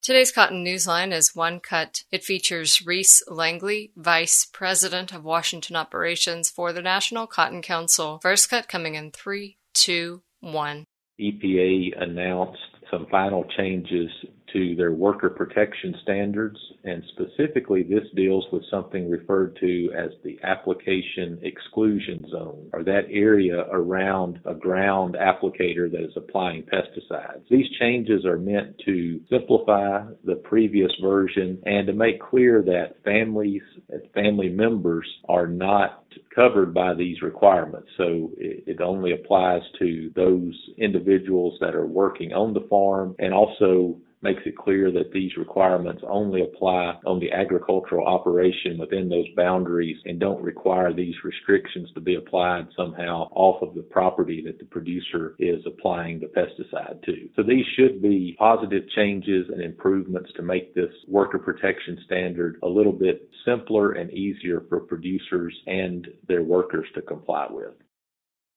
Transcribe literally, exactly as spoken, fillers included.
Today's Cotton Newsline is One Cut. It features Reese Langley, Vice President of Washington Operations for the National Cotton Council. First cut coming in three, two, one. E P A announced some final changes to their worker protection standards, and specifically this deals with something referred to as the application exclusion zone, or that area around a ground applicator that is applying pesticides. These changes are meant to simplify the previous version and to make clear that families and family members are not covered by these requirements. So it, it only applies to those individuals that are working on the farm, and also makes it clear that these requirements only apply on the agricultural operation within those boundaries and don't require these restrictions to be applied somehow off of the property that the producer is applying the pesticide to. So these should be positive changes and improvements to make this worker protection standard a little bit simpler and easier for producers and their workers to comply with.